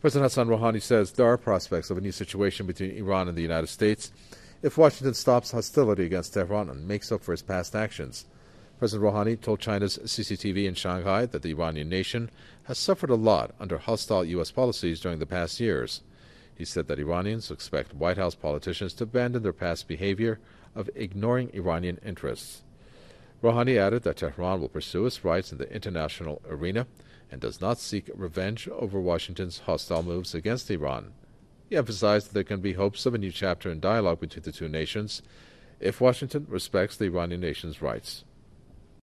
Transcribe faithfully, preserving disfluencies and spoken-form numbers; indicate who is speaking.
Speaker 1: President Hassan Rouhani says there are prospects of a new situation between Iran and the United States if Washington stops hostility against Tehran and makes up for its past actions. President Rouhani told China's C C T V in Shanghai that the Iranian nation has suffered a lot under hostile U S policies during the past years. He said that Iranians expect White House politicians to abandon their past behavior of ignoring Iranian interests. Rouhani added that Tehran will pursue its rights in the international arena and does not seek revenge over Washington's hostile moves against Iran. He emphasized that there can be hopes of a new chapter in dialogue between the two nations if Washington respects the Iranian nation's rights.